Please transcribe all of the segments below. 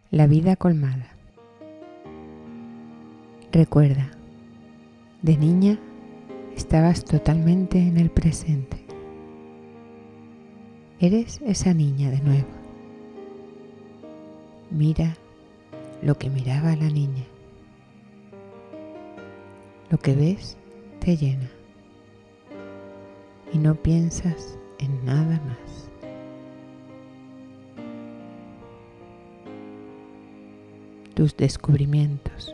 La vida colmada. Recuerda, de niña estabas totalmente en el presente. Eres esa niña de nuevo. Mira lo que miraba la niña. Lo que ves te llena y no piensas en nada más. Tus descubrimientos.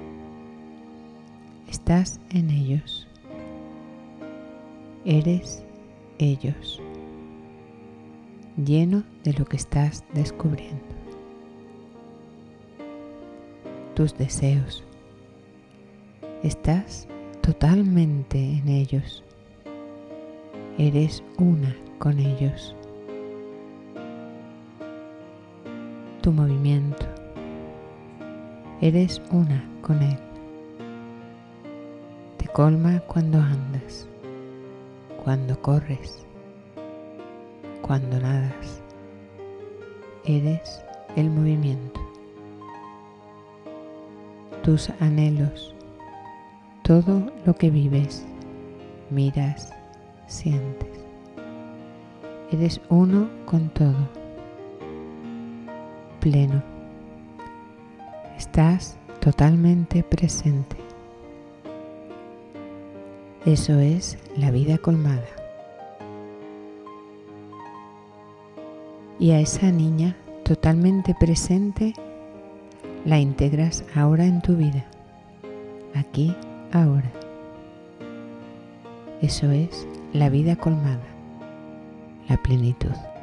Estás en ellos. Eres ellos. Lleno de lo que estás descubriendo. Tus deseos. Estás totalmente en ellos. Eres una con ellos. Tu movimiento. Eres una con él. Te colma cuando andas, cuando corres, cuando nadas. Eres el movimiento. Tus anhelos. Todo lo que vives, miras, sientes. Eres uno con todo. Pleno. Estás totalmente presente. Eso es la vida colmada. Y a esa niña totalmente presente la integras ahora en tu vida, aquí, ahora. Eso es la vida colmada, la plenitud.